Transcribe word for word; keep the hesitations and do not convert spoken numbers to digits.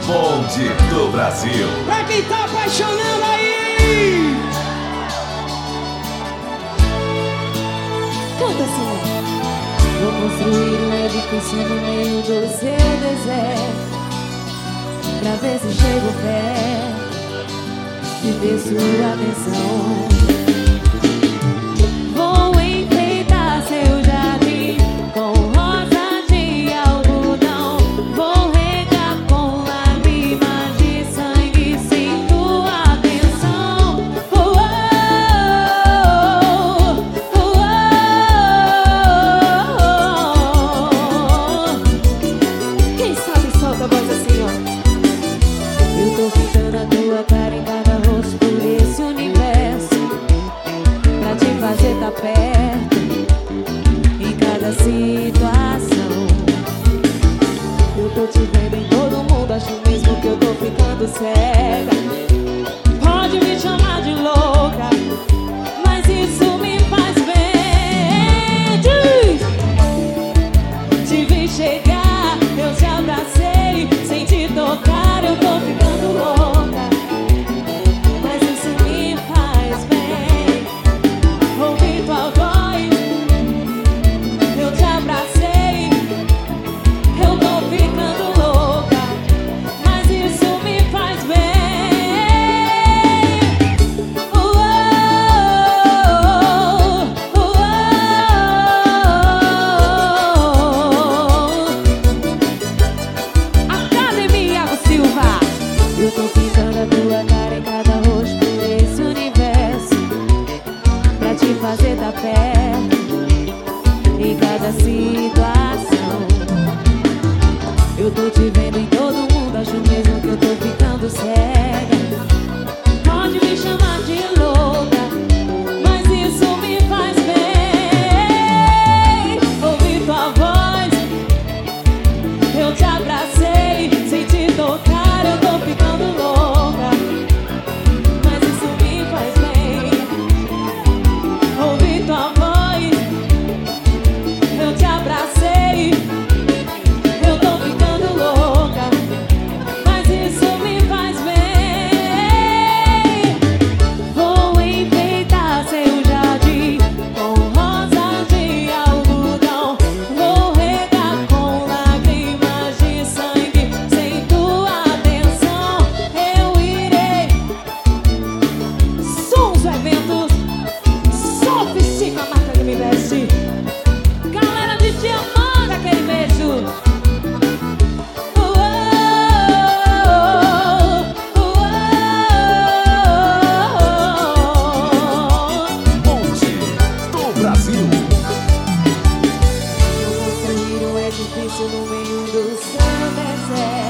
Bonde do Brasil. Pra quem tá apaixonando aí, canta assim. Vou construir um edifício no meio do seu deserto, pra ver se chego perto de ter sua atenção. Vou enfeitar seu jardim com rosas de algodão. Vou regar com lágrimas de sangue sem tua atenção. Oh, oh, oh, oh. Quem sabe solta a voz assim, ó. Eu tô pintando a tua cara em cada rosto por esse universo, pra te fazer tá perto em cada situação. Eu tô te vendo em todo mundo, acho mesmo que eu tô ficando cega. Pode me chamar de louca, mas isso me faz bem. Te vi chegar, eu te abracei, sem te tocar eu tô ficando louca, mas isso me faz bem. Ouvi tua voz, eu te abracei, eu tô ficando louca, mas isso me faz bem. Oh, oh, oh, oh. Academia Iago Silva. Eu tô pintando a tua cara em cada rosto por esse universo, pra te fazer tá perto em cada situação. Eu tô te vendo em todo mundo, acho mesmo que eu tô ficando cega. Pode me chamar de louca, mas isso me faz bem. Ouvi tua voz, eu te abracei, sem te tocar eu tô ficando louca, mas isso me faz bem. Ouvi tua voz, eu te abracei, eu tô ficando louca, mas isso me faz bem. Vou enfeitar seu jardim com rosas de algodão. Vou regar com lágrimas de sangue sem tua atenção. Eu irei. Sons eventos, sofistica a marca que me veste. Galera de Diamante, aquele beijo. Oh, oh, oh, oh. Bonde do Brasil. Eu construir um edifício no meio do seu deserto,